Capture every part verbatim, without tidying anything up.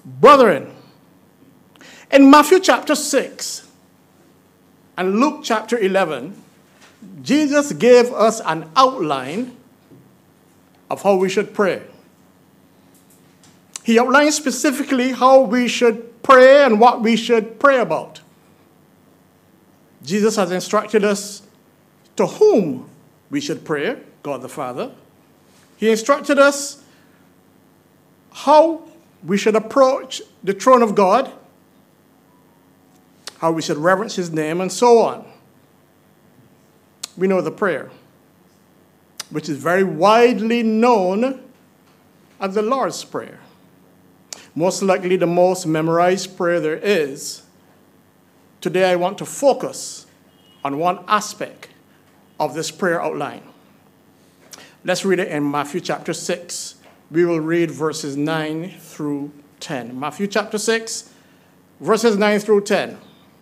Brethren, in Matthew chapter six and Luke chapter eleven, Jesus gave us an outline of how we should pray. He outlined specifically how we should pray and what we should pray about. Jesus has instructed us to whom we should pray, God the Father. He instructed us how we should approach the throne of God, how we should reverence his name, and so on. We know the prayer, which is very widely known as the Lord's Prayer. Most likely the most memorized prayer there is. Today I want to focus on one aspect of this prayer outline. Let's read it in Matthew chapter six. We will read verses nine through ten. Matthew chapter six, verses nine through ten.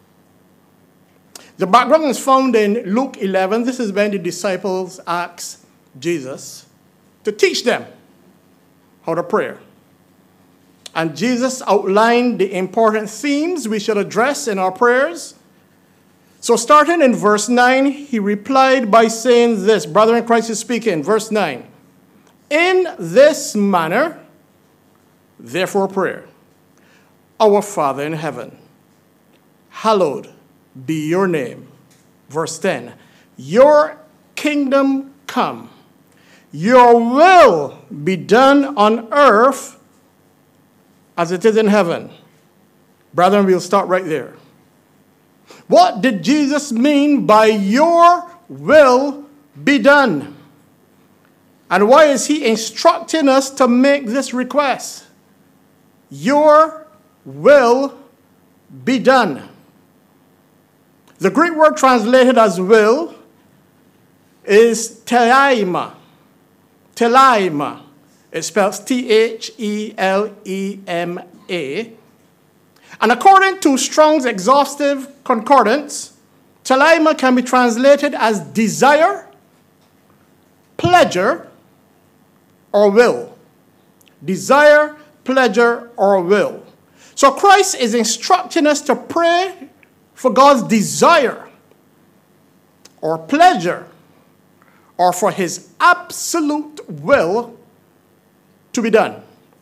The background is found in Luke eleven. This is when the disciples asked Jesus to teach them how to pray. And Jesus outlined the important themes we should address in our prayers. So starting in verse nine, he replied by saying this. Brother in Christ is speaking. Verse nine. In this manner, therefore pray. Our Father in heaven, hallowed be your name. Verse ten. Your kingdom come. Your will be done on earth as it is in heaven. Brethren, we'll start right there. What did Jesus mean by your will be done? And why is he instructing us to make this request? Your will be done. The Greek word translated as will is teleima. Teleima. It spells T H E L E M A. And according to Strong's Exhaustive Concordance, teleima can be translated as desire, pleasure, or will. Desire, pleasure, or will. So Christ is instructing us to pray for God's desire, or pleasure, or for his absolute will to be done.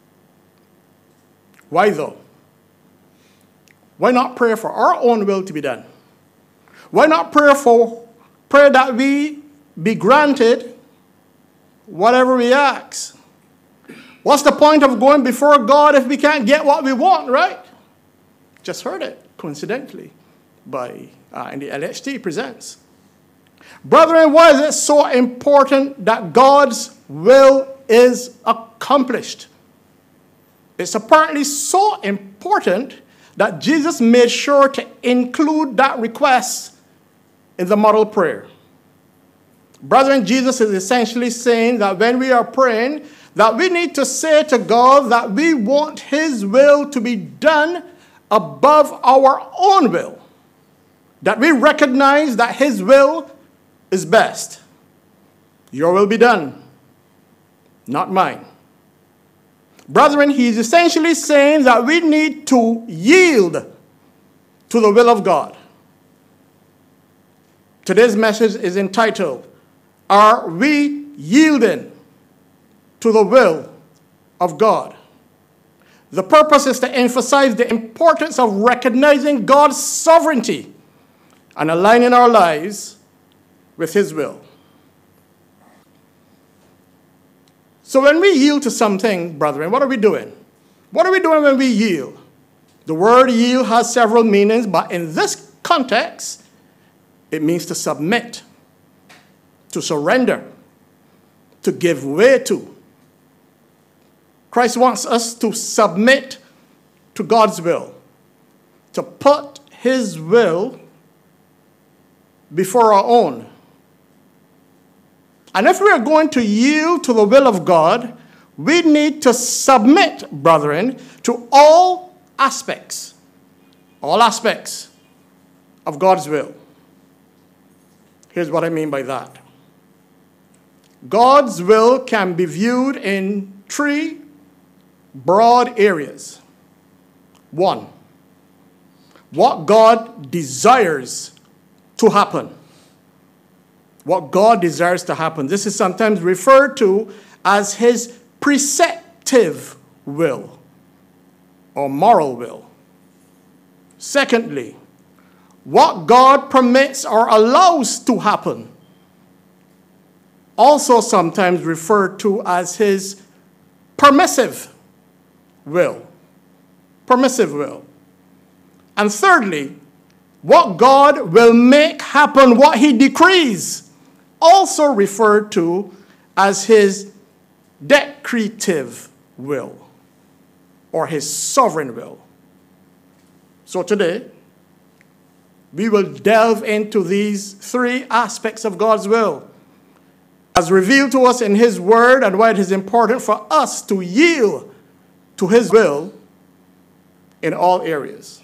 Why though? Why not pray for our own will to be done? Why not pray for pray that we be granted whatever we ask? What's the point of going before God if we can't get what we want, right? Just heard it, coincidentally, by uh, in the L H T Presents. Brethren, why is it so important that God's will is accomplished? It's apparently so important that Jesus made sure to include that request in the model prayer. Brethren, Jesus is essentially saying that when we are praying, that we need to say to God that we want his will to be done above our own will. That we recognize that his will is best. Your will be done, not mine. Brethren, he's essentially saying that we need to yield to the will of God. Today's message is entitled, Are We Yielding to the Will of God? The purpose is to emphasize the importance of recognizing God's sovereignty and aligning our lives with his will. So when we yield to something, brethren, what are we doing? What are we doing when we yield? The word yield has several meanings, but in this context, it means to submit, to surrender, to give way to. Christ wants us to submit to God's will, to put his will before our own. And if we are going to yield to the will of God, we need to submit, brethren, to all aspects, all aspects of God's will. Here's what I mean by that. God's will can be viewed in three broad areas. One, what God desires to happen. What God desires to happen. This is sometimes referred to as his preceptive will or moral will. Secondly, what God permits or allows to happen. Also sometimes referred to as his permissive will. Permissive will. And thirdly, what God will make happen, what he decrees, also referred to as his decretive will or his sovereign will. So today, we will delve into these three aspects of God's will as revealed to us in his word and why it is important for us to yield to his will in all areas.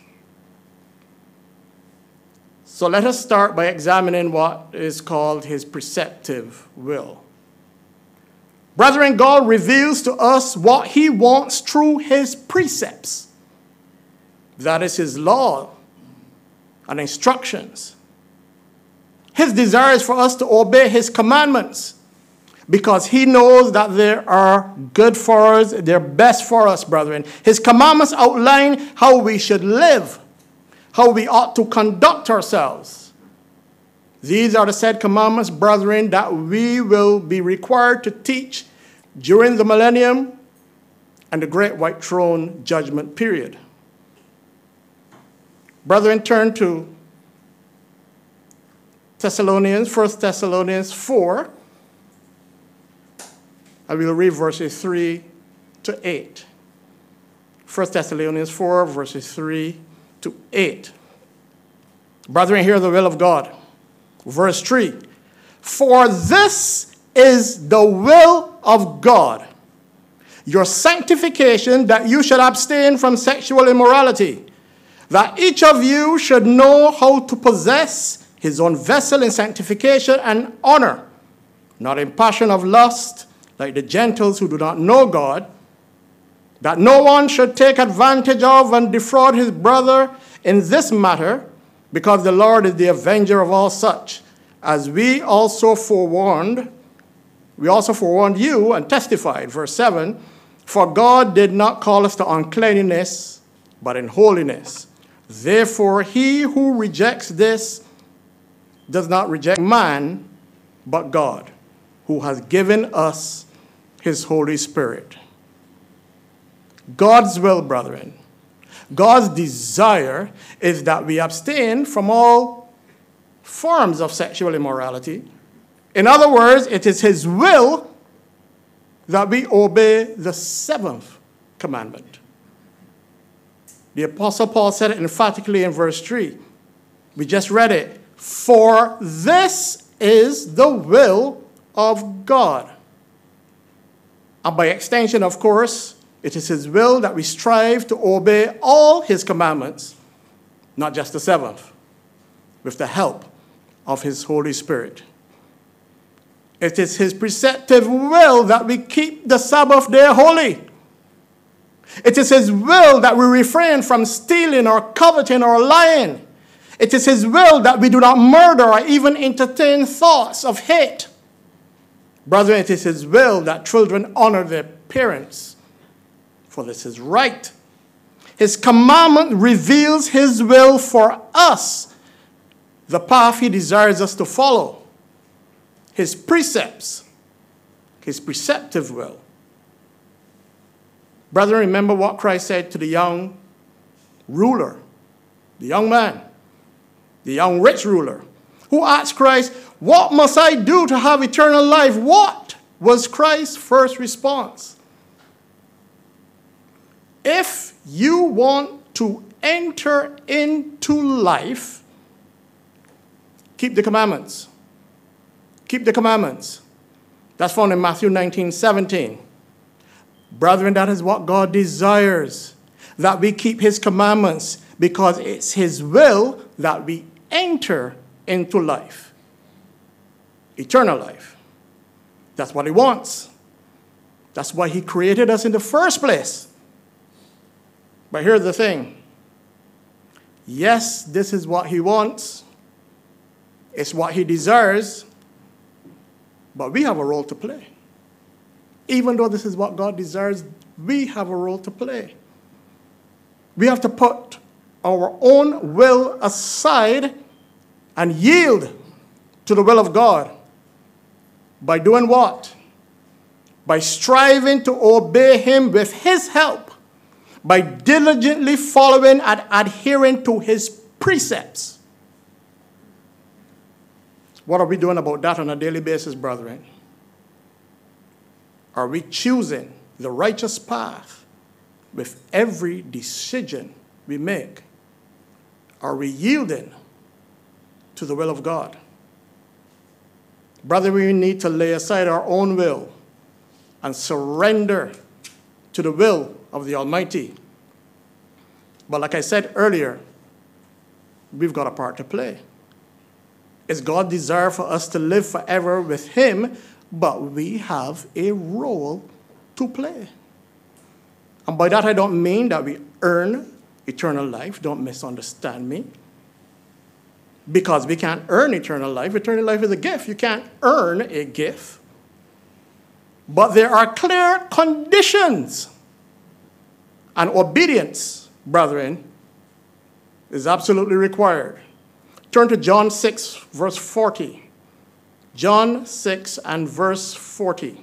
So let us start by examining what is called his preceptive will. Brethren, God reveals to us what he wants through his precepts. That is his law and instructions. His desire is for us to obey his commandments because he knows that they are good for us, they're best for us, brethren. His commandments outline how we should live, how we ought to conduct ourselves. These are the said commandments, brethren, that we will be required to teach during the millennium and the great white throne judgment period. Brethren, turn to Thessalonians, First Thessalonians four. I will read verses three to eight. First Thessalonians four, verses three to eight. Brethren, hear the will of God. Verse three. For this is the will of God, your sanctification, that you should abstain from sexual immorality, that each of you should know how to possess his own vessel in sanctification and honor, not in passion of lust, like the Gentiles who do not know God, that no one should take advantage of and defraud his brother in this matter, because the Lord is the avenger of all such, as we also forewarned, we also forewarned you and testified. Verse seven, for God did not call us to uncleanness, but in holiness. Therefore, he who rejects this does not reject man, but God, who has given us his Holy Spirit. God's will, brethren, God's desire is that we abstain from all forms of sexual immorality. In other words, it is his will that we obey the seventh commandment. The Apostle Paul said it emphatically in verse three. We just read it. For this is the will of God. And by extension, of course, it is his will that we strive to obey all his commandments, not just the seventh, with the help of his Holy Spirit. It is his preceptive will that we keep the Sabbath day holy. It is his will that we refrain from stealing or coveting or lying. It is his will that we do not murder or even entertain thoughts of hate. Brethren, it is his will that children honor their parents, for this is right. His commandment reveals his will for us, the path he desires us to follow. His precepts, his preceptive will. Brethren, remember what Christ said to the young ruler, the young man, the young rich ruler, who asked Christ, what must I do to have eternal life? What was Christ's first response? If you want to enter into life, keep the commandments. Keep the commandments. That's found in Matthew nineteen seventeen. Brethren, that is what God desires, that we keep his commandments, because it's his will that we enter into life, eternal life. That's what he wants. That's why he created us in the first place. But here's the thing. Yes, this is what he wants. It's what he desires. But we have a role to play. Even though this is what God desires, we have a role to play. We have to put our own will aside and yield to the will of God. By doing what? By striving to obey him with his help. By diligently following and adhering to his precepts. What are we doing about that on a daily basis, brethren? Are we choosing the righteous path with every decision we make? Are we yielding to the will of God? Brother, we need to lay aside our own will and surrender to the will of the Almighty. But like I said earlier, we've got a part to play. It's God's desire for us to live forever with him, but we have a role to play. And by that I don't mean that we earn eternal life. Don't misunderstand me. Because we can't earn eternal life. Eternal life is a gift. You can't earn a gift. But there are clear conditions. And obedience, brethren, is absolutely required. Turn to John six, verse forty. John six and verse forty.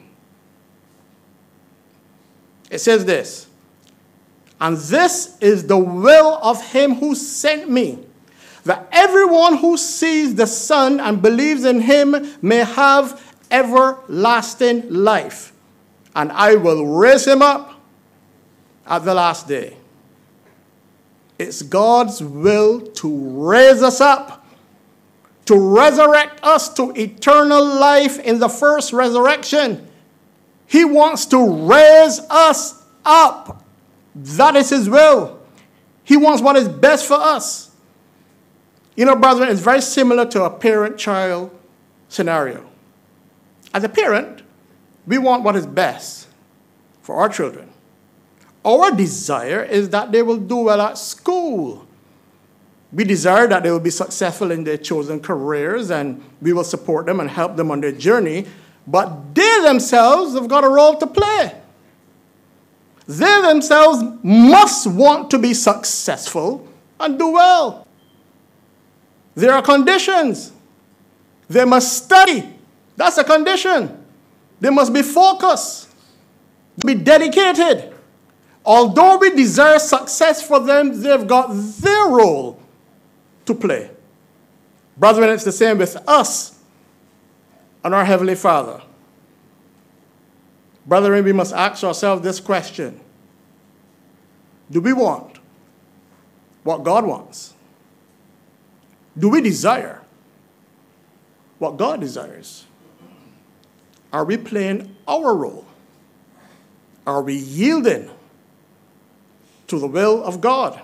It says this, "And this is the will of him who sent me, that everyone who sees the Son and believes in him may have everlasting life, and I will raise him up at the last day." It's God's will to raise us up, to resurrect us to eternal life in the first resurrection. He wants to raise us up. That is his will. He wants what is best for us. You know, brethren, it's very similar to a parent-child scenario. As a parent, we want what is best for our children. Our desire is that they will do well at school. We desire that they will be successful in their chosen careers, and we will support them and help them on their journey. But they themselves have got a role to play. They themselves must want to be successful and do well. There are conditions. They must study. That's a condition. They must be focused, be dedicated. Although we desire success for them, they've got their role to play. Brethren, it's the same with us and our Heavenly Father. Brethren, we must ask ourselves this question. Do we want what God wants? Do we desire what God desires? Are we playing our role? Are we yielding to the will of God?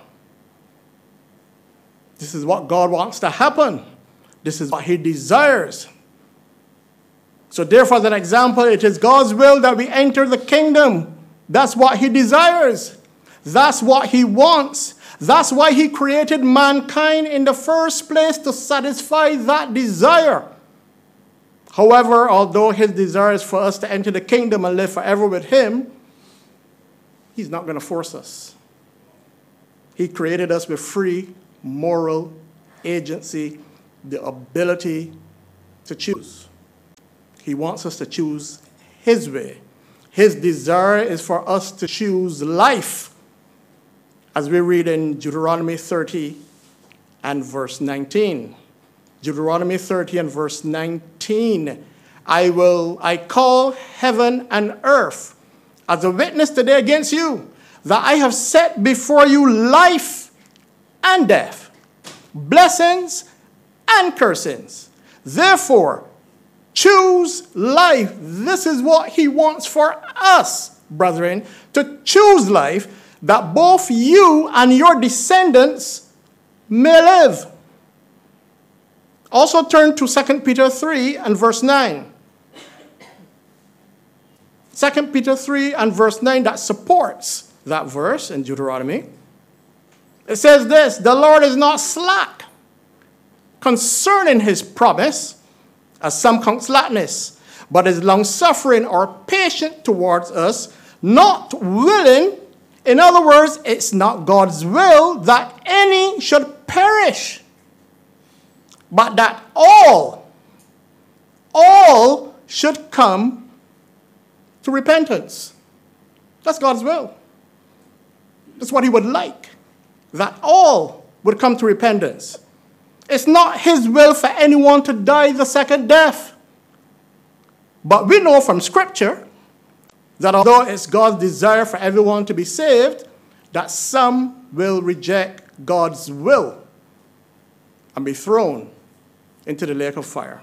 This is what God wants to happen. This is what he desires. So therefore, as an example, it is God's will that we enter the kingdom. That's what he desires. That's what he wants. That's why he created mankind in the first place, to satisfy that desire. However, although his desire is for us to enter the kingdom and live forever with him, he's not going to force us. He created us with free moral agency, the ability to choose. He wants us to choose his way. His desire is for us to choose life, as we read in Deuteronomy thirty and verse nineteen. Deuteronomy thirty and verse nineteen. I will, I call heaven and earth as a witness today against you, that I have set before you life and death, blessings and cursings. Therefore, choose life. This is what he wants for us, brethren, to choose life, that both you and your descendants may live. Also turn to Second Peter three and verse nine. Second Peter three and verse nine, that supports that verse in Deuteronomy. It says this, the Lord is not slack concerning his promise, as some count slackness, but is long-suffering or patient towards us, not willing, in other words, it's not God's will that any should perish, but that all, all should come to repentance. That's God's will. That's what he would like, that all would come to repentance. It's not his will for anyone to die the second death. But we know from Scripture that although it's God's desire for everyone to be saved, that some will reject God's will and be thrown into the lake of fire.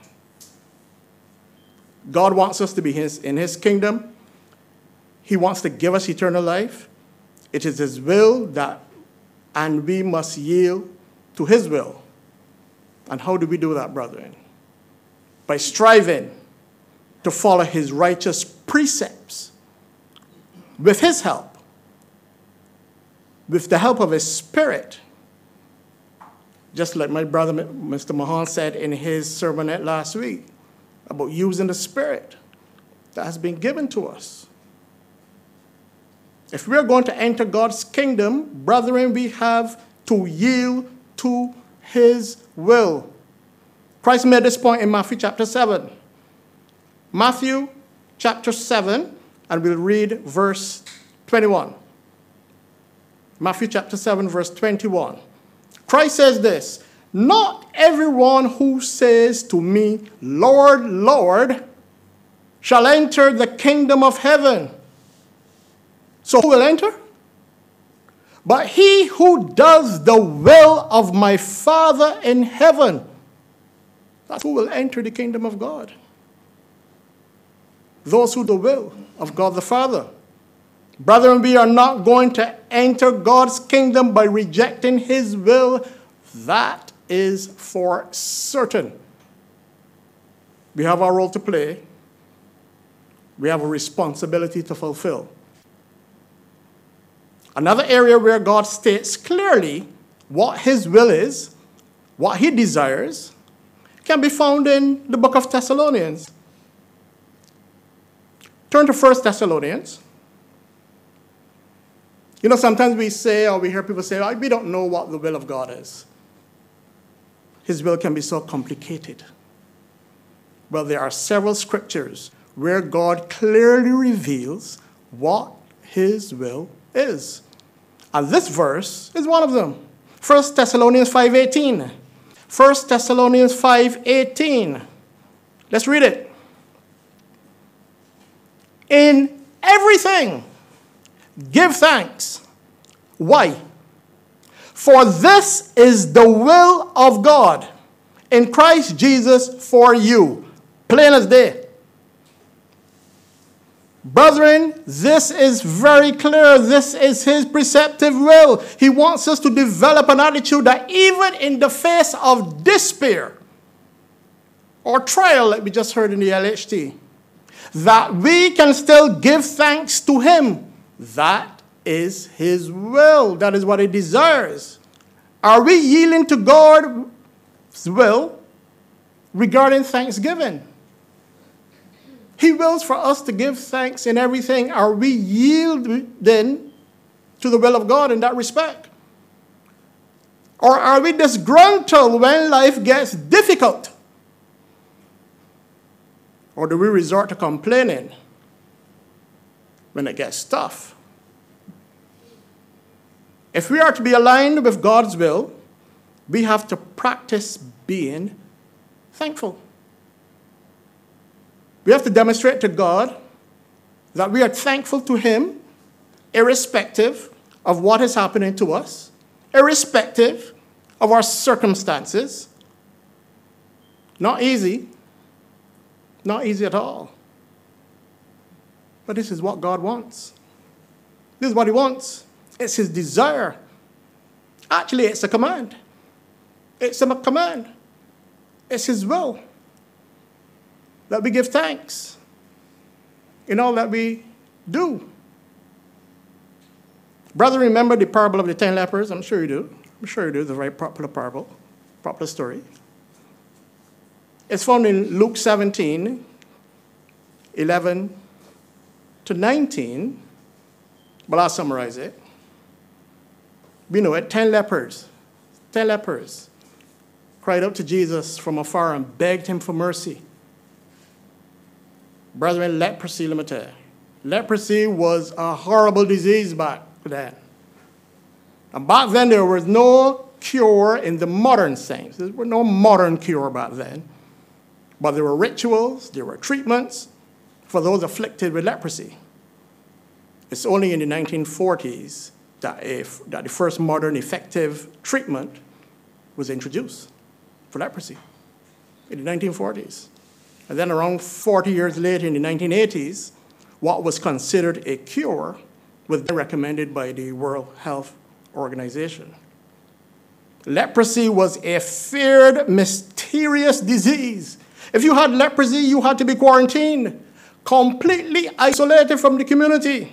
God wants us to be his, in his kingdom. He wants to give us eternal life. It is his will that, and we must yield to his will. And how do we do that, brethren? By striving to follow his righteous precepts with his help, with the help of his Spirit. Just like my brother, Mister Mahan, said in his sermonette last week about using the Spirit that has been given to us. If we're going to enter God's kingdom, brethren, we have to yield to his will. Christ made this point in Matthew chapter seven. Matthew chapter seven, and we'll read verse twenty-one. Matthew chapter seven, verse twenty-one. Christ says this, not everyone who says to me, Lord, Lord, shall enter the kingdom of heaven. So who will enter? But he who does the will of my Father in heaven, that's who will enter the kingdom of God. Those who do the will of God the Father. Brethren, we are not going to enter God's kingdom by rejecting his will. That is for certain. We have our role to play. We have a responsibility to fulfill. Another area where God states clearly what his will is, what he desires, can be found in the book of Thessalonians. Turn to First Thessalonians. You know, sometimes we say, or we hear people say, oh, we don't know what the will of God is. His will can be so complicated. Well, there are several scriptures where God clearly reveals what his will is. And this verse is one of them. First Thessalonians five eighteen. First Thessalonians five eighteen. Let's read it. In everything, give thanks. Why? For this is the will of God in Christ Jesus for you. Plain as day. Brethren, this is very clear. This is his preceptive will. He wants us to develop an attitude that even in the face of despair or trial, like we just heard in the L H T, that we can still give thanks to him. That is his will. That is what he desires. Are we yielding to God's will regarding thanksgiving? He wills for us to give thanks in everything. Are we yielding to the will of God in that respect? Or are we disgruntled when life gets difficult? Or do we resort to complaining when it gets tough? If we are to be aligned with God's will, we have to practice being thankful. We have to demonstrate to God that we are thankful to him, irrespective of what is happening to us, irrespective of our circumstances. Not easy. Not easy at all. But this is what God wants. This is what he wants. It's his desire. Actually, it's a command. It's a command. It's his will that we give thanks in all that we do. Brother, remember the parable of the ten lepers? I'm sure you do. I'm sure you do. It's a very popular parable, popular story. It's found in Luke seventeen, eleven to nineteen, but I'll summarize it. We know it, ten lepers, ten lepers cried out to Jesus from afar and begged him for mercy. Brethren, leprosy, let me tell you. Leprosy was a horrible disease back then. And back then, there was no cure in the modern sense. There was no modern cure back then. But there were rituals, there were treatments for those afflicted with leprosy. It's only in the nineteen forties that, if, that the first modern effective treatment was introduced for leprosy, in the nineteen forties. And then around forty years later, in the nineteen eighties, what was considered a cure was recommended by the World Health Organization. Leprosy was a feared, mysterious disease. If you had leprosy, you had to be quarantined, completely isolated from the community.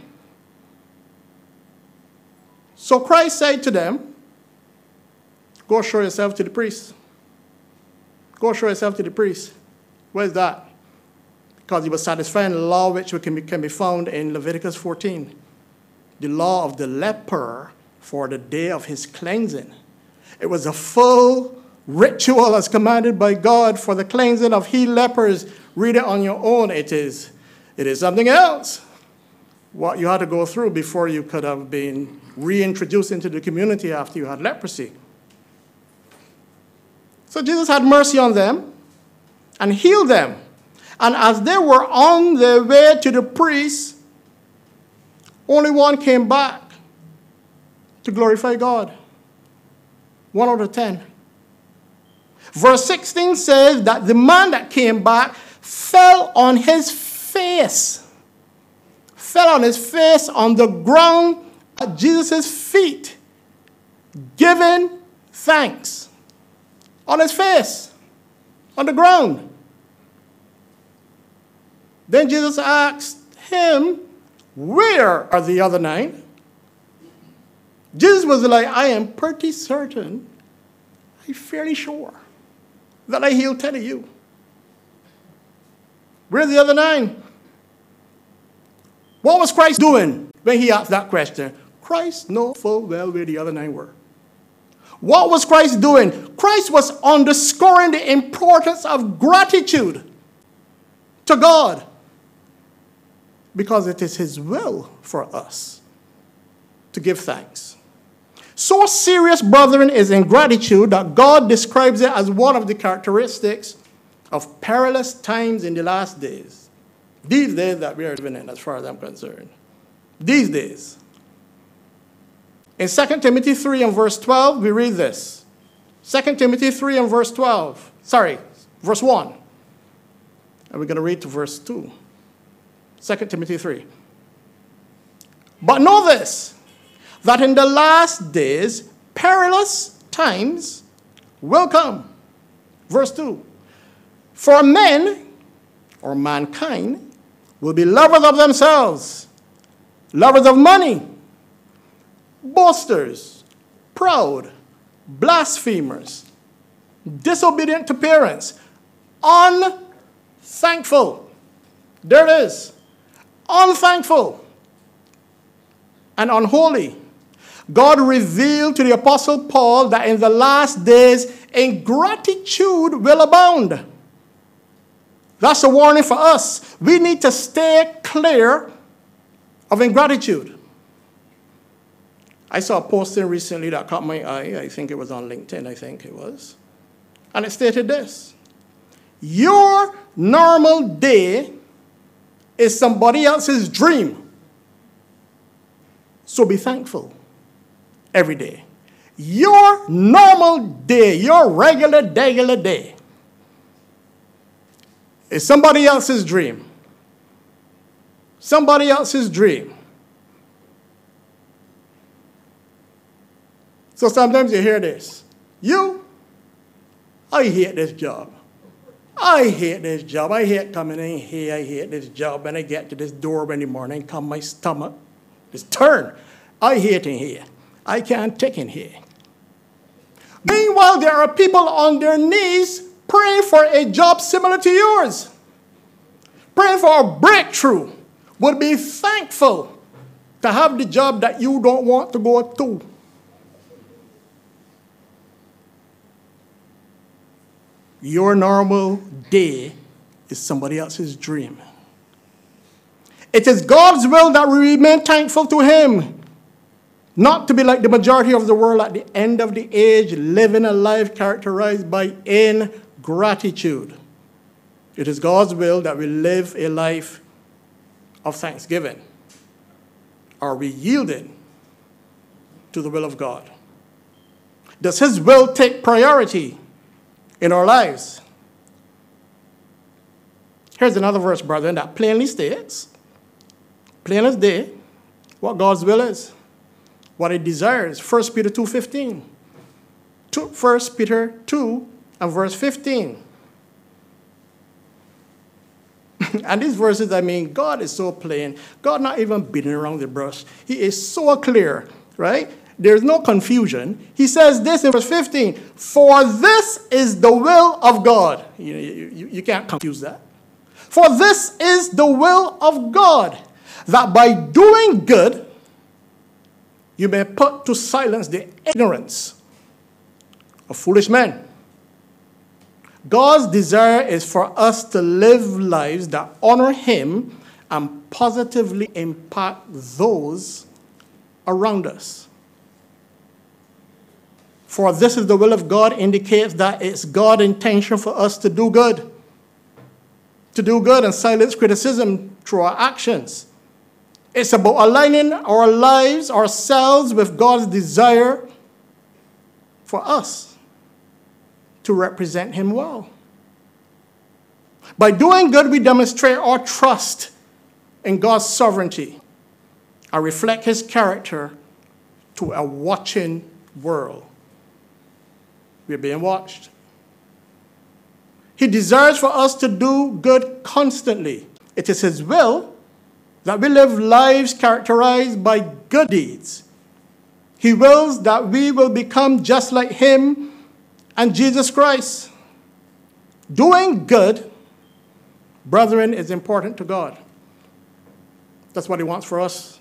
So Christ said to them, go show yourself to the priest. Go show yourself to the priest. Where's that? Because he was satisfying the law which can be, can be found in Leviticus fourteen. The law of the leper for the day of his cleansing. It was a full ritual as commanded by God for the cleansing of he lepers. Read it on your own. It is, it is something else. What you had to go through before you could have been reintroduced into the community after you had leprosy. So Jesus had mercy on them and healed them. And as they were on their way to the priest, only one came back to glorify God. One out of ten. Verse sixteen says that the man that came back fell on his face. Fell on his face on the ground at Jesus' feet, giving thanks. On his face, on the ground. Then Jesus asked him, where are the other nine? Jesus was like, I am pretty certain, I'm fairly sure, that I healed ten of you. Where are the other nine? What was Christ doing when he asked that question? Christ knew full well where the other nine were. What was Christ doing? Christ was underscoring the importance of gratitude to God, because it is his will for us to give thanks. So serious, brethren, is ingratitude that God describes it as one of the characteristics of perilous times in the last days. These days that we are living in, as far as I'm concerned. These days. In Second Timothy three and verse twelve, we read this. Second Timothy three and verse twelve. Sorry, verse one. And we're going to read to verse two. Second Timothy three. But know this, that in the last days, perilous times will come. Verse two. For men, or mankind, will be lovers of themselves, lovers of money, boasters, proud, blasphemers, disobedient to parents, unthankful. There it is. Unthankful and unholy. God revealed to the Apostle Paul that in the last days, ingratitude will abound. That's a warning for us. We need to stay clear of ingratitude. I saw a posting recently that caught my eye. I think it was on LinkedIn, I think it was. And it stated this. Your normal day is somebody else's dream. So be thankful every day. Your normal day, your regular, regular day is somebody else's dream. Somebody else's dream. So sometimes you hear this. You, I hate this job. I hate this job. I hate coming in here. I hate this job. When I get to this door in the morning, come my stomach just turn. I hate in here. I can't take in here. Meanwhile, there are people on their knees praying for a job similar to yours, praying for a breakthrough, would be thankful to have the job that you don't want to go to. Your normal day is somebody else's dream. It is God's will that we remain thankful to him, not to be like the majority of the world at the end of the age, living a life characterized by ingratitude. It is God's will that we live a life of thanksgiving. Are we yielding to the will of God? Does his will take priority in our lives? Here's another verse, brethren, that plainly states, plain as day, what God's will is, what it desires. First Peter two fifteen. First Peter two and verse fifteen. And these verses, I mean, God is so plain. God not even beating around the brush. He is so clear, right? There's no confusion. He says this in verse fifteen, for this is the will of God. You, you, you can't confuse that. For this is the will of God, that by doing good, you may put to silence the ignorance of foolish men. God's desire is for us to live lives that honor him and positively impact those around us. For this is the will of God indicates that it's God's intention for us to do good. To do good and silence criticism through our actions. It's about aligning our lives, ourselves, with God's desire for us to represent him well. By doing good, we demonstrate our trust in God's sovereignty and reflect his character to a watching world. We're being watched. He desires for us to do good constantly. It is his will that we live lives characterized by good deeds. He wills that we will become just like him and Jesus Christ. Doing good, brethren, is important to God. That's what he wants for us.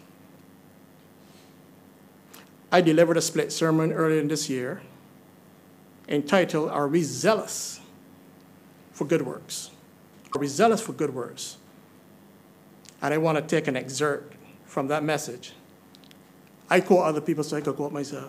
I delivered a split sermon earlier in this year entitled, Are We Zealous for Good Works? Are we zealous for good works? And I want to take an excerpt from that message. I quote other people so I can quote myself.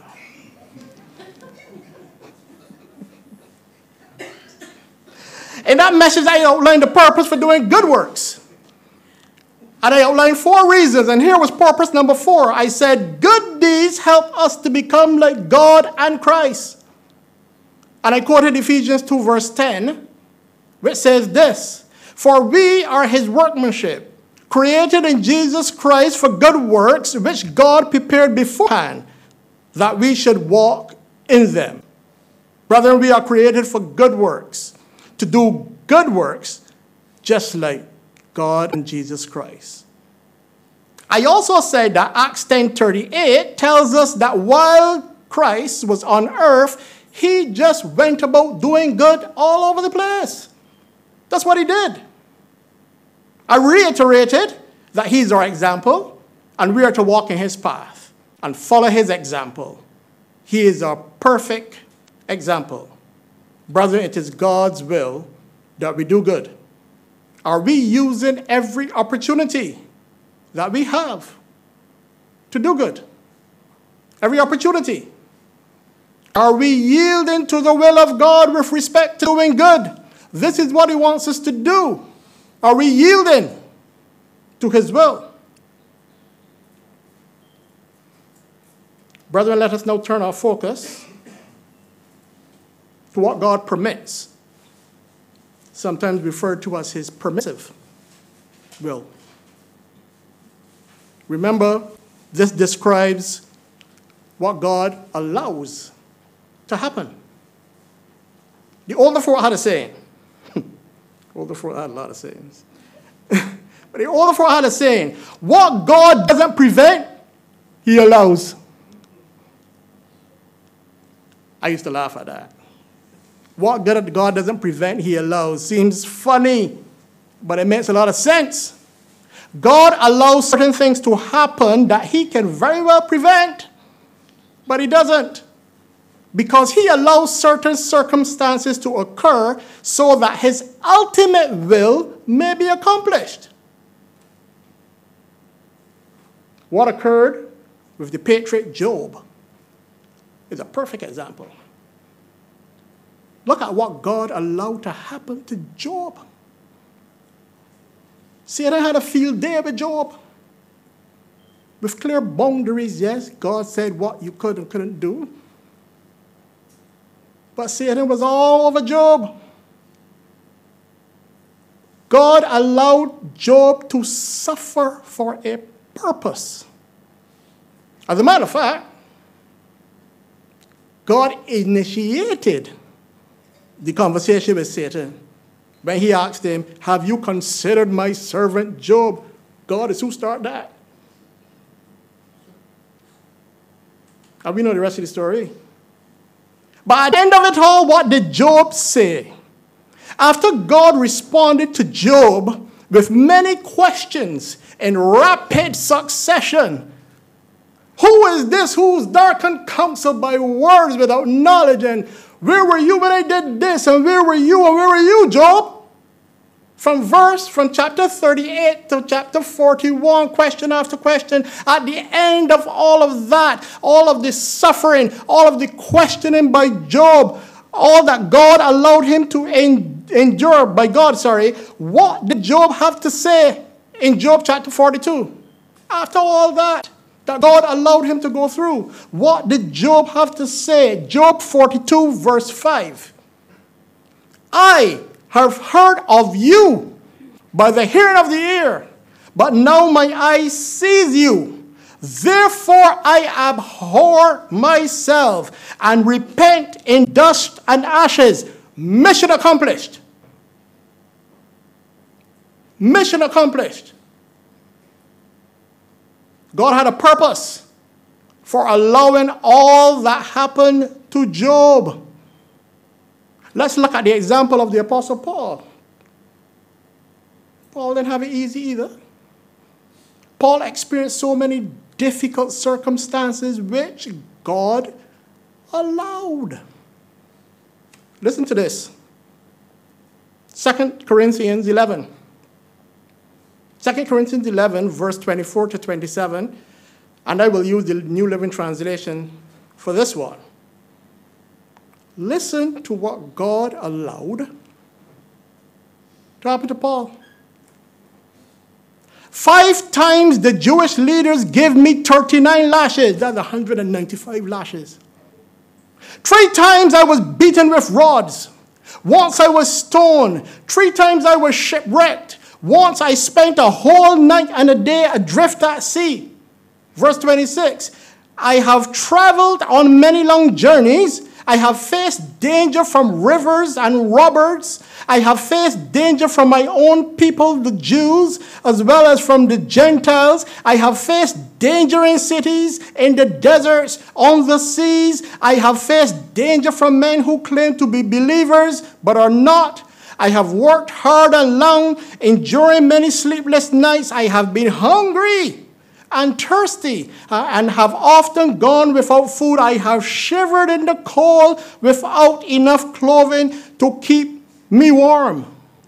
In that message, I outlined the purpose for doing good works. And I outlined four reasons, and here was purpose number four. I said, good deeds help us to become like God and Christ. And I quoted Ephesians two, verse ten, which says this, for we are his workmanship, created in Jesus Christ for good works, which God prepared beforehand, that we should walk in them. Brethren, we are created for good works, to do good works, just like God and Jesus Christ. I also said that Acts ten thirty-eight tells us that while Christ was on earth, he just went about doing good all over the place. That's what he did. I reiterated that he's our example, and we are to walk in his path and follow his example. He is our perfect example. Brethren, it is God's will that we do good. Are we using every opportunity that we have to do good? Every opportunity. Are we yielding to the will of God with respect to doing good? This is what he wants us to do. Are we yielding to his will? Brethren, let us now turn our focus to what God permits, sometimes referred to as his permissive will. Remember, this describes what God allows to happen. The older folk had a saying. older folk had a lot of sayings. But the older folk had a saying, what God doesn't prevent, He allows. I used to laugh at that. What God doesn't prevent, he allows. Seems funny, but it makes a lot of sense. God allows certain things to happen that he can very well prevent, but he doesn't. Because he allows certain circumstances to occur so that his ultimate will may be accomplished. What occurred with the patriarch Job is a perfect example. Look at what God allowed to happen to Job. Satan had a field day with Job. With clear boundaries, yes, God said what you could and couldn't do. But Satan was all over Job. God allowed Job to suffer for a purpose. As a matter of fact, God initiated the conversation with Satan when he asked him, have you considered my servant Job? God is who started that. And we know the rest of the story. But at the end of it all, what did Job say? After God responded to Job with many questions in rapid succession, who is this who's darkened counsel by words without knowledge? And where were you when I did this? And where were you? And where were you, Job? From verse, from chapter thirty-eight to chapter forty-one, question after question, at the end of all of that, all of the suffering, all of the questioning by Job, all that God allowed him to en- endure, by God, sorry, what did Job have to say in Job chapter forty-two? After all that, that God allowed him to go through, what did Job have to say? Job forty-two, verse five. I have heard of you by the hearing of the ear, but now my eye sees you. Therefore I abhor myself and repent in dust and ashes. Mission accomplished. Mission accomplished. God had a purpose for allowing all that happened to Job. Let's look at the example of the Apostle Paul. Paul didn't have it easy either. Paul experienced so many difficult circumstances which God allowed. Listen to this. Second Corinthians eleven. Second Corinthians eleven, verse twenty-four to twenty-seven. And I will use the New Living Translation for this one. Listen to what God allowed to happen to Paul. Five times the Jewish leaders gave me thirty-nine lashes. That's one hundred ninety-five lashes. Three times I was beaten with rods. Once I was stoned. Three times I was shipwrecked. Once I spent a whole night and a day adrift at sea. Verse twenty-six. I have traveled on many long journeys. I have faced danger from rivers and robbers. I have faced danger from my own people, the Jews, as well as from the Gentiles. I have faced danger in cities, in the deserts, on the seas. I have faced danger from men who claim to be believers but are not. I have worked hard and long, enduring many sleepless nights. I have been hungry and thirsty, uh, and have often gone without food. I have shivered in the cold without enough clothing to keep me warm.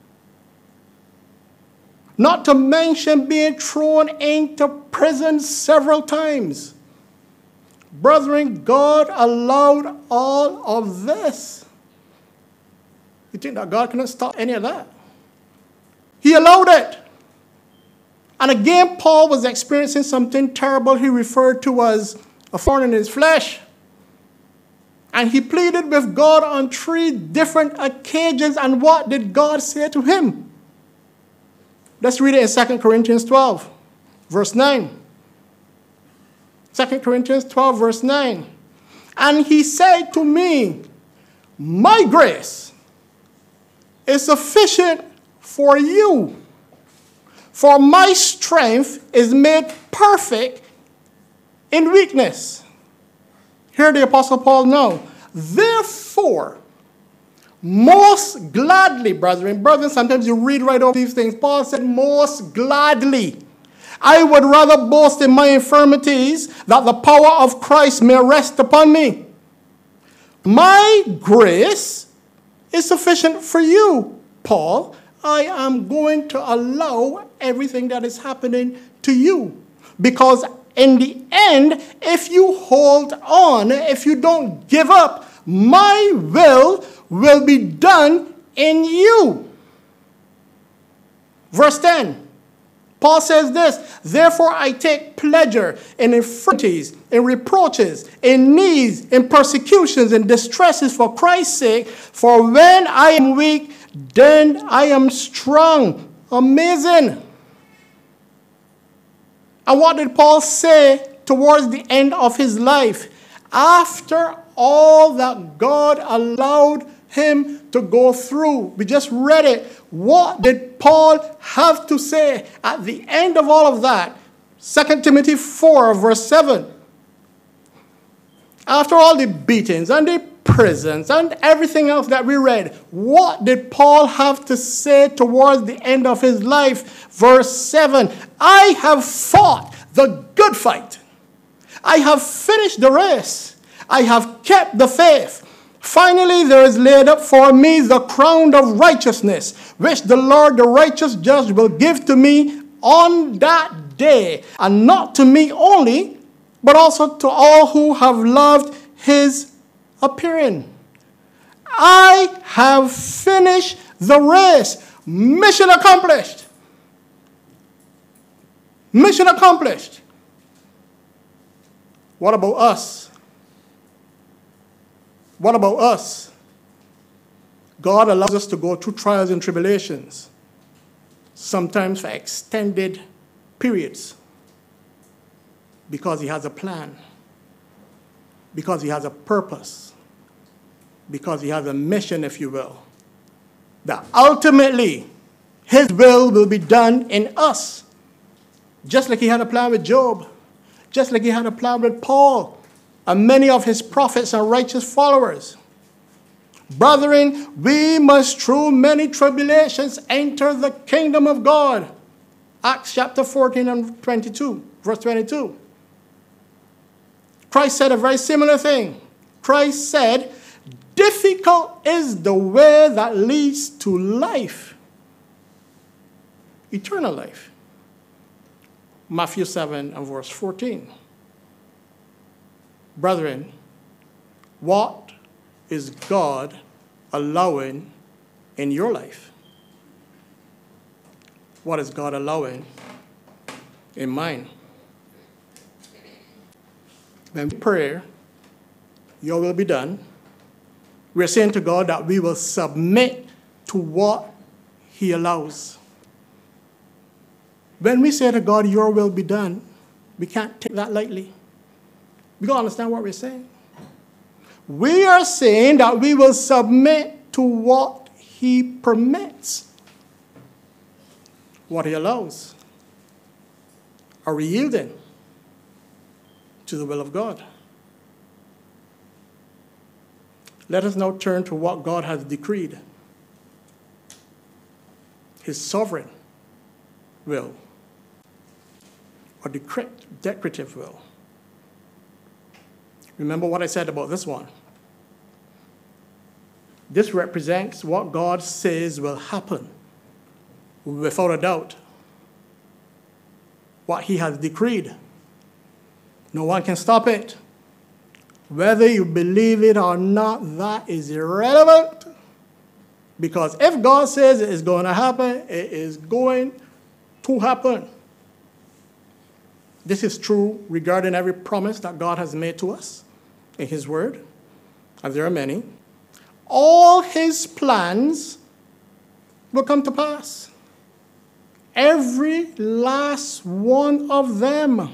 Not to mention being thrown into prison several times. Brethren, God allowed all of this. You think that God cannot stop any of that? He allowed it. And again, Paul was experiencing something terrible he referred to as a thorn in his flesh. And he pleaded with God on three different occasions. And what did God say to him? Let's read it in Second Corinthians twelve, verse nine. Second Corinthians twelve, verse nine. And he said to me, my grace is sufficient for you. For my strength is made perfect in weakness. Hear the Apostle Paul now. Therefore, most gladly, brethren, brethren, sometimes you read right over these things. Paul said, most gladly, I would rather boast in my infirmities, that the power of Christ may rest upon me. My grace is sufficient for you, Paul. I am going to allow everything that is happening to you. Because in the end, if you hold on, if you don't give up, my will will be done in you. Verse ten. Paul says this, therefore I take pleasure in infirmities, in reproaches, in needs, in persecutions, in distresses for Christ's sake. For when I am weak, then I am strong. Amazing. And what did Paul say towards the end of his life? After all that God allowed him to go through, we just read it. What did Paul have to say at the end of all of that? Second Timothy four, verse seven. After all the beatings and the prisons and everything else that we read, what did Paul have to say towards the end of his life? Verse seven. I have fought the good fight. I have finished the race. I have kept the faith. Finally, there is laid up for me the crown of righteousness, which the Lord, the righteous judge, will give to me on that day, and not to me only, but also to all who have loved his appearing. I have finished the race. Mission accomplished. Mission accomplished. What about us? What about us? God allows us to go through trials and tribulations, sometimes for extended periods, because he has a plan, because he has a purpose, because he has a mission, if you will, that ultimately his will will be done in us, just like he had a plan with Job, just like he had a plan with Paul, and many of his prophets and righteous followers. Brethren, we must through many tribulations enter the kingdom of God. Acts chapter fourteen and twenty-two, verse twenty-two. Christ said a very similar thing. Christ said, difficult is the way that leads to life, eternal life. Matthew seven and verse fourteen. Brethren, what is God allowing in your life? What is God allowing in mine? When we pray, your will be done, we're saying to God that we will submit to what he allows. When we say to God, your will be done, we can't take that lightly. We don't understand what we're saying. We are saying that we will submit to what he permits, what he allows. Are we yielding to the will of God? Let us now turn to what God has decreed, his sovereign will, or decretive will. Remember what I said about this one. This represents what God says will happen, without a doubt. What he has decreed. No one can stop it. Whether you believe it or not, that is irrelevant. Because if God says it is going to happen, it is going to happen. This is true regarding every promise that God has made to us in his word, and there are many. All his plans will come to pass. Every last one of them.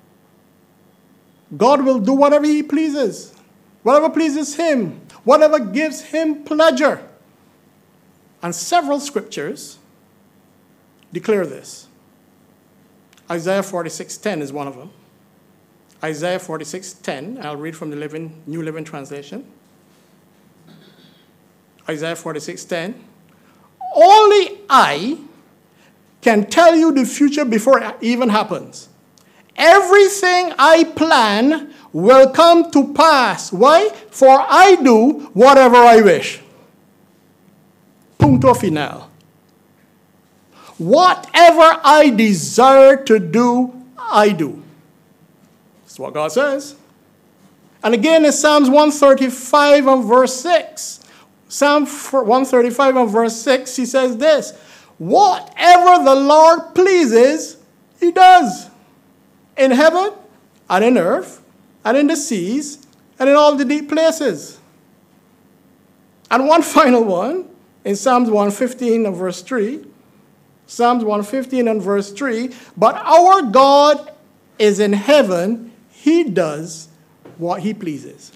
God will do whatever he pleases, whatever pleases him, whatever gives him pleasure. And several scriptures declare this. Isaiah forty-six ten is one of them. Isaiah forty-six ten. I'll read from the Living, New Living Translation. Isaiah forty-six ten. Only I can tell you the future before it even happens. Everything I plan will come to pass. Why? For I do whatever I wish. Punto final. Whatever I desire to do, I do. That's what God says. And again in Psalms one thirty-five and verse six. Psalm one thirty-five and verse six, he says this: whatever the Lord pleases, he does. In heaven, and in earth, and in the seas, and in all the deep places. And one final one, in Psalms one fifteen and verse three. Psalms one fifteen and verse three. But our God is in heaven. He does what he pleases.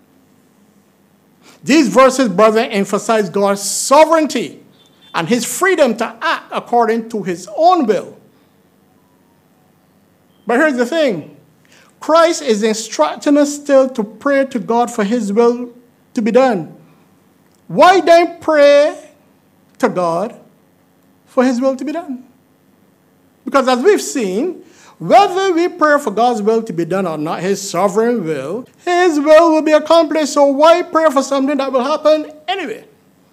These verses, brother, emphasize God's sovereignty and his freedom to act according to his own will. But here's the thing. Christ is instructing us still to pray to God for his will to be done. Why then pray to God for his will to be done? Because as we've seen, whether we pray for God's will to be done or not, his sovereign will, his will will be accomplished. So why pray for something that will happen anyway?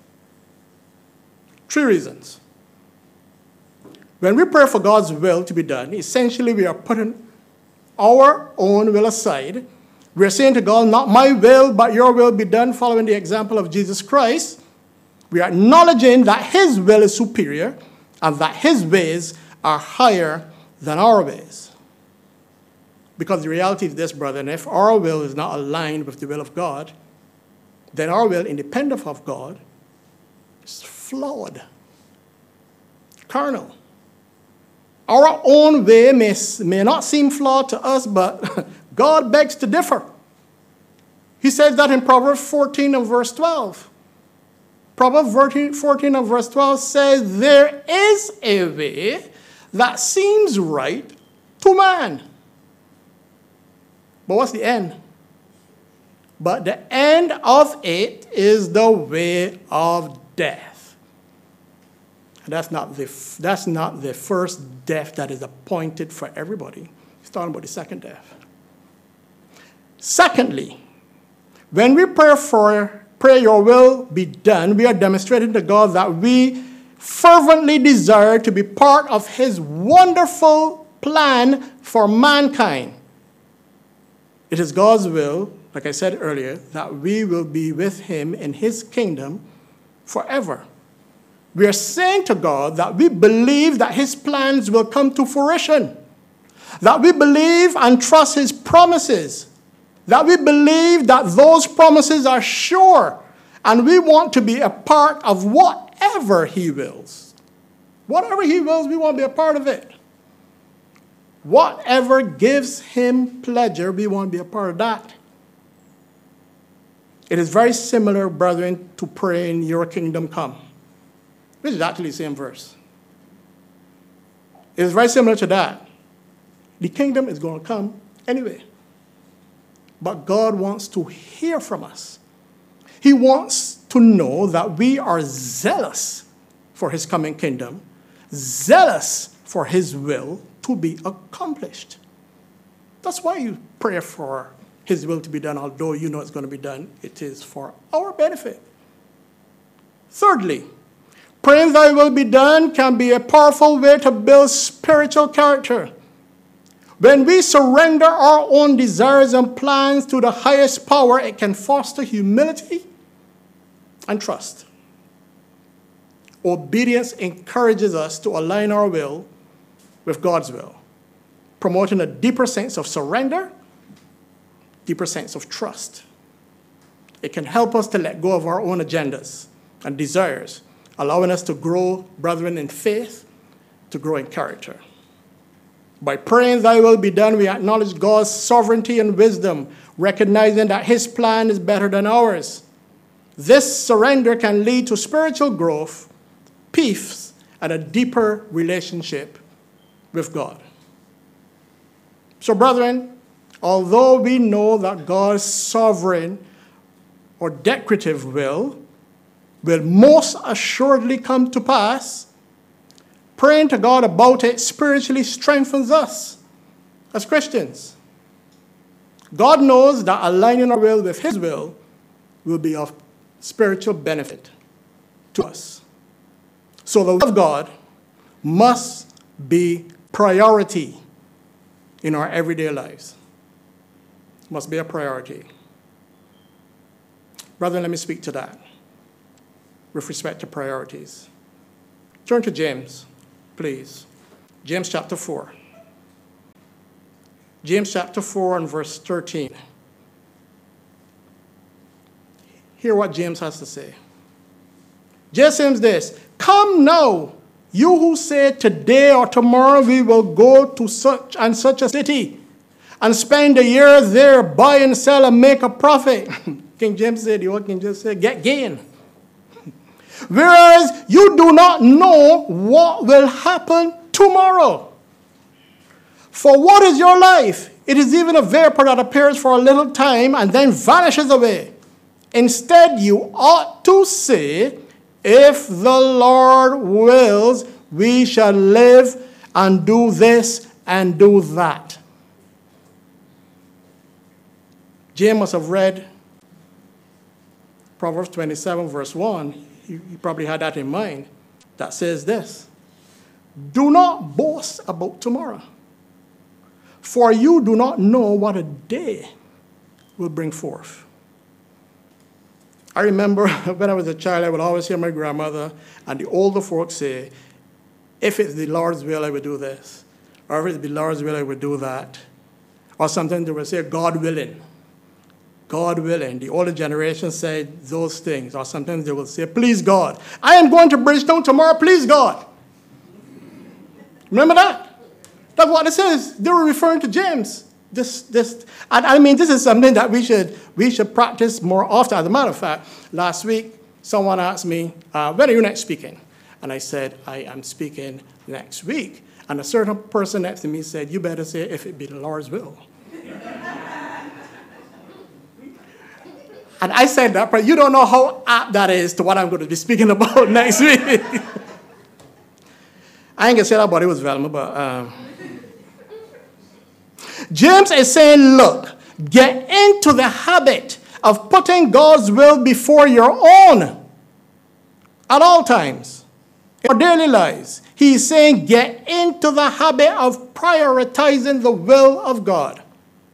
Three reasons. When we pray for God's will to be done, essentially we are putting our own will aside. We are saying to God, not my will, but your will be done, following the example of Jesus Christ. We are acknowledging that his will is superior and that his ways are higher than our ways. Because the reality is this, brother, and if our will is not aligned with the will of God, then our will, independent of God, is flawed, carnal. Our own way may, may not seem flawed to us, but God begs to differ. He says that in Proverbs fourteen and verse twelve. Proverbs fourteen and verse twelve says, there is a way that seems right to man. But what's the end? But the end of it is the way of death. And that's not the, that's not the first death that is appointed for everybody. He's talking about the second death. Secondly, when we pray for, pray your will be done, we are demonstrating to God that we fervently desire to be part of his wonderful plan for mankind. It is God's will, like I said earlier, that we will be with him in his kingdom forever. We are saying to God that we believe that his plans will come to fruition, that we believe and trust his promises, that we believe that those promises are sure, and we want to be a part of what Whatever he wills. Whatever he wills, we want to be a part of it. Whatever gives him pleasure, we want to be a part of that. It is very similar, brethren, to praying, your kingdom come. This is actually the same verse. It is very similar to that. The kingdom is going to come anyway. But God wants to hear from us. He wants to know that we are zealous for his coming kingdom, zealous for his will to be accomplished. That's why you pray for his will to be done, although you know it's going to be done. It is for our benefit. Thirdly, praying thy will be done can be a powerful way to build spiritual character. When we surrender our own desires and plans to the highest power, it can foster humility and trust. Obedience encourages us to align our will with God's will, promoting a deeper sense of surrender, deeper sense of trust. It can help us to let go of our own agendas and desires, allowing us to grow, brethren, in faith, to grow in character. By praying thy will be done, we acknowledge God's sovereignty and wisdom, recognizing that his plan is better than ours. This surrender can lead to spiritual growth, peace, and a deeper relationship with God. So, brethren, although we know that God's sovereign or decretive will will most assuredly come to pass, praying to God about it spiritually strengthens us as Christians. God knows that aligning our will with his will will be of spiritual benefit to us. So the will of God must be priority in our everyday lives. It must be a priority. Brethren, let me speak to that with respect to priorities. Turn to James, please. James chapter four. James chapter four and verse thirteen. Hear what James has to say. James says this, "Come now, you who say today or tomorrow we will go to such and such a city and spend a year there, buy and sell and make a profit." King James said, you can just say, get gain. "Whereas you do not know what will happen tomorrow. For what is your life? It is even a vapor that appears for a little time and then vanishes away. Instead, you ought to say, if the Lord wills, we shall live and do this and do that." James must have read Proverbs twenty-seven, verse one. He, he probably had that in mind. That says this, "Do not boast about tomorrow, for you do not know what a day will bring forth." I remember when I was a child, I would always hear my grandmother and the older folks say, "If it's the Lord's will, I would do this." Or "if it's the Lord's will, I would do that." Or sometimes they would say, "God willing." God willing. The older generation said those things. Or sometimes they will say, "Please God. I am going to Bridgetown tomorrow, please God." Remember that? That's what it says. They were referring to James. This, this, and I mean, this is something that we should, we should practice more often. As a matter of fact, last week, someone asked me, uh, "When are you next speaking?" And I said, "I am speaking next week." And a certain person next to me said, "You better say, if it be the Lord's will." And I said that, but you don't know how apt that is to what I'm going to be speaking about next week. I ain't going to say that about it was Velma, but... Um, James is saying, look, get into the habit of putting God's will before your own at all times in our daily lives. He's saying, get into the habit of prioritizing the will of God.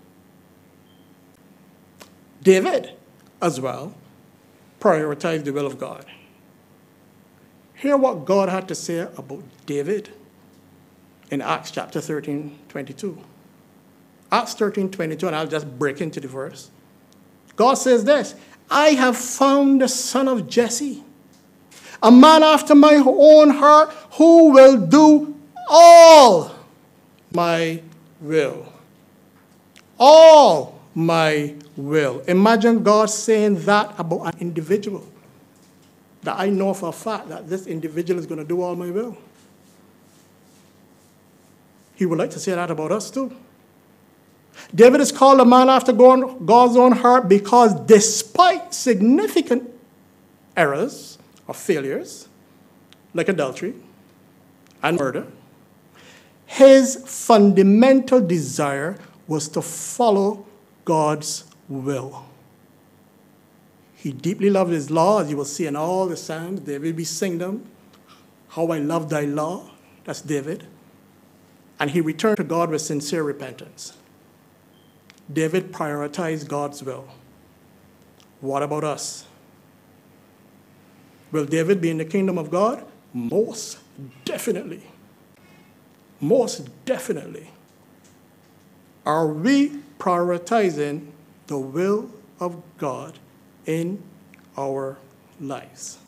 David, as well, prioritized the will of God. Hear what God had to say about David in Acts chapter thirteen, twenty-two. Acts thirteen, twenty-two, and I'll just break into the verse. God says this, "I have found the son of Jesse, a man after my own heart, who will do all my will." All my will. Imagine God saying that about an individual. That I know for a fact that this individual is going to do all my will. He would like to say that about us too. David is called a man after God's own heart because despite significant errors or failures, like adultery and murder, his fundamental desire was to follow God's will. He deeply loved his law, as you will see in all the Psalms. David will sing them. "How I love thy law." That's David. And he returned to God with sincere repentance. David prioritized God's will. What about us? Will David be in the kingdom of God? Most definitely. Most definitely. Are we prioritizing the will of God in our lives?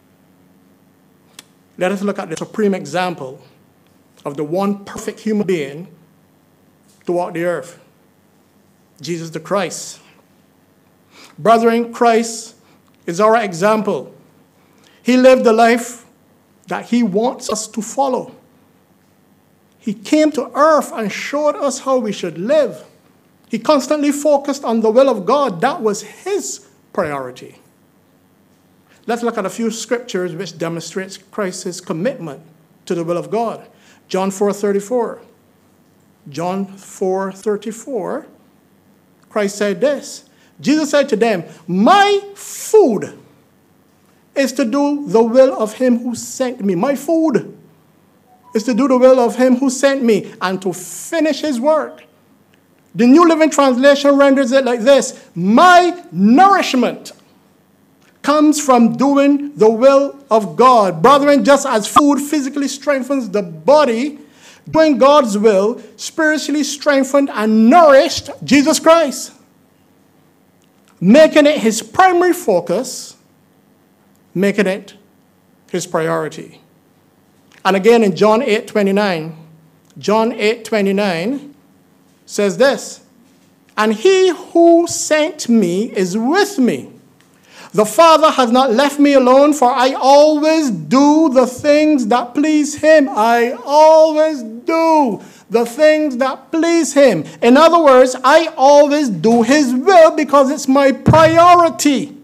Let us look at the supreme example of the one perfect human being to walk the earth, Jesus the Christ. Brethren, Christ is our example. He lived the life that he wants us to follow. He came to earth and showed us how we should live. He constantly focused on the will of God. That was his priority. Let's look at a few scriptures which demonstrates Christ's commitment to the will of God. John four thirty-four. John four thirty-four. Christ said this. Jesus said to them, my food is to do the will of him who sent me. My food is to do the will of him who sent me and to finish his work. The New Living Translation renders it like this. My nourishment comes from doing the will of God. Brethren, just as food physically strengthens the body, doing God's will spiritually strengthened and nourished Jesus Christ, making it his primary focus, making it his priority. And again in John eight twenty-nine, John eight twenty-nine says this, and he who sent me is with me. The Father has not left me alone, for I always do the things that please him. I always do the things that please him. In other words, I always do his will because it's my priority.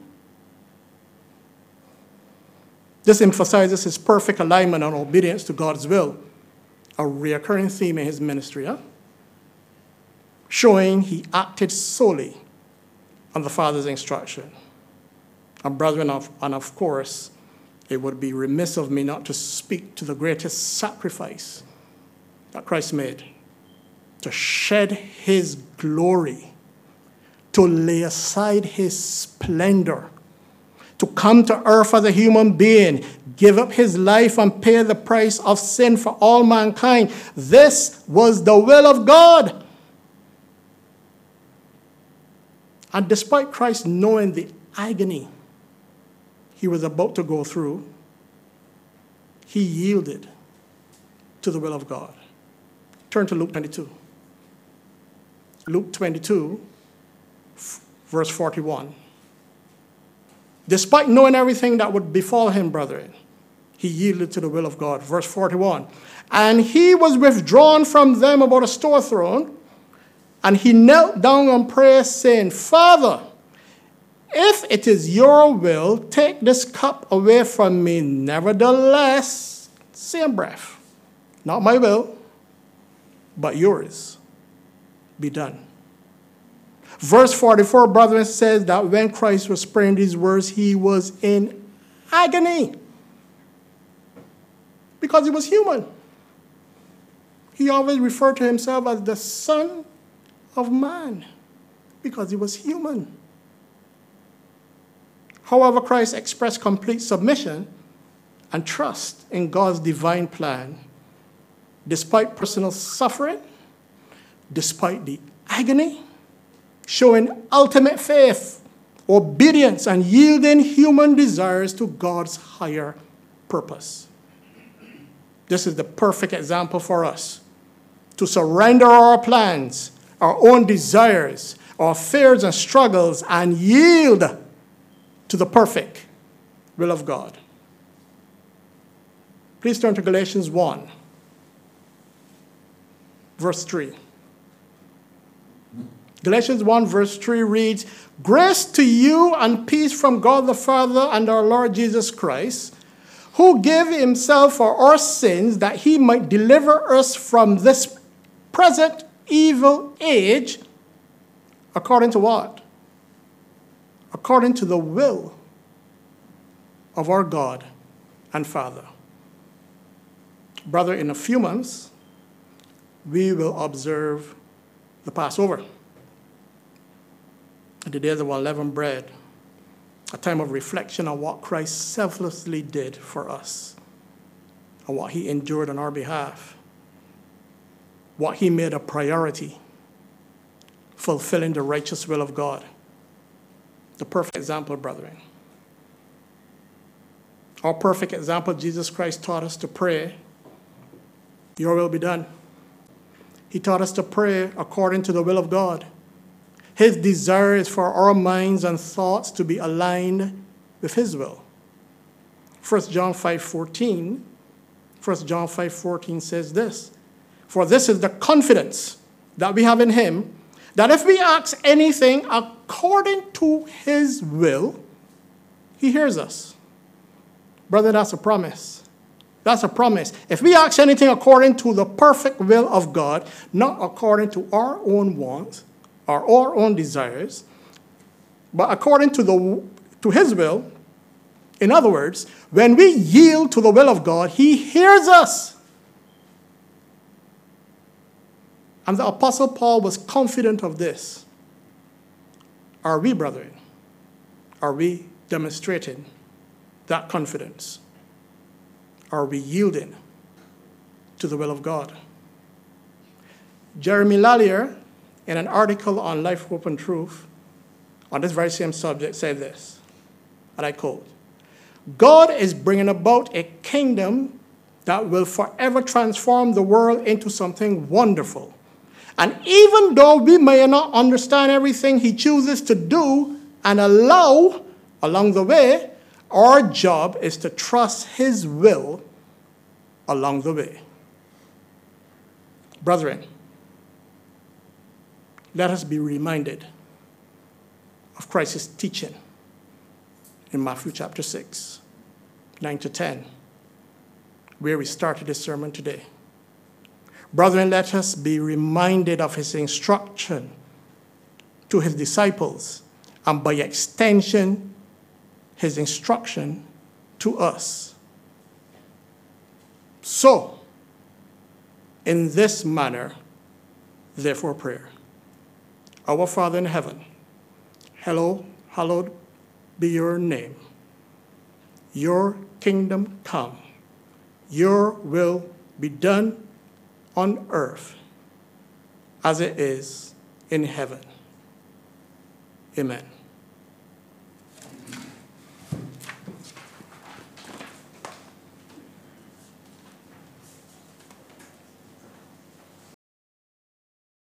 This emphasizes his perfect alignment and obedience to God's will, a recurring theme in his ministry, huh? Showing he acted solely on the Father's instruction. And brethren, of, and of course, it would be remiss of me not to speak to the greatest sacrifice that Christ made, to shed his glory, to lay aside his splendor, to come to earth as a human being, give up his life and pay the price of sin for all mankind. This was the will of God. And despite Christ knowing the agony he was about to go through, he yielded to the will of God. Turn to Luke twenty-two. Luke twenty-two, verse forty-one. Despite knowing everything that would befall him, brethren, he yielded to the will of God. Verse forty-one. And he was withdrawn from them about a stone thrown, and he knelt down and prayed, saying, Father, if it is your will, take this cup away from me. Nevertheless, same breath, not my will, but yours be done. Verse forty-four, brethren, says that when Christ was praying these words, he was in agony because he was human. He always referred to himself as the Son of Man because he was human. However, Christ expressed complete submission and trust in God's divine plan, despite personal suffering, despite the agony, showing ultimate faith, obedience, and yielding human desires to God's higher purpose. This is the perfect example for us to surrender our plans, our own desires, our fears and struggles, and yield to the perfect will of God. Please turn to Galatians one, verse three. Galatians one, verse three reads, Grace to you and peace from God the Father and our Lord Jesus Christ, who gave himself for our sins that he might deliver us from this present evil age, according to what? According to the will of our God and Father. Brother, in a few months, we will observe the Passover, the days of unleavened bread, a time of reflection on what Christ selflessly did for us, and what he endured on our behalf, what he made a priority, fulfilling the righteous will of God. The perfect example, brethren. Our perfect example, Jesus Christ taught us to pray, your will be done. He taught us to pray according to the will of God. His desire is for our minds and thoughts to be aligned with his will. First John five fourteen, First John five fourteen says this, For this is the confidence that we have in him, that if we ask anything according to his will, he hears us. Brother, that's a promise. That's a promise. If we ask anything according to the perfect will of God, not according to our own wants or our own desires, but according to, the, to his will, in other words, when we yield to the will of God, he hears us. And the Apostle Paul was confident of this. Are we, brethren? Are we demonstrating that confidence? Are we yielding to the will of God? Jeremy Lallier, in an article on Life, Hope, and Truth, on this very same subject, said this, and I quote, God is bringing about a kingdom that will forever transform the world into something wonderful. And even though we may not understand everything he chooses to do and allow along the way, our job is to trust his will along the way. Brethren, let us be reminded of Christ's teaching in Matthew chapter six, nine to ten, where we started this sermon today. Brethren, let us be reminded of his instruction to his disciples, and by extension, his instruction to us. So, in this manner, therefore, prayer. Our Father in heaven, hello, hallowed be your name. Your kingdom come. Your will be done on earth as it is in heaven. Amen.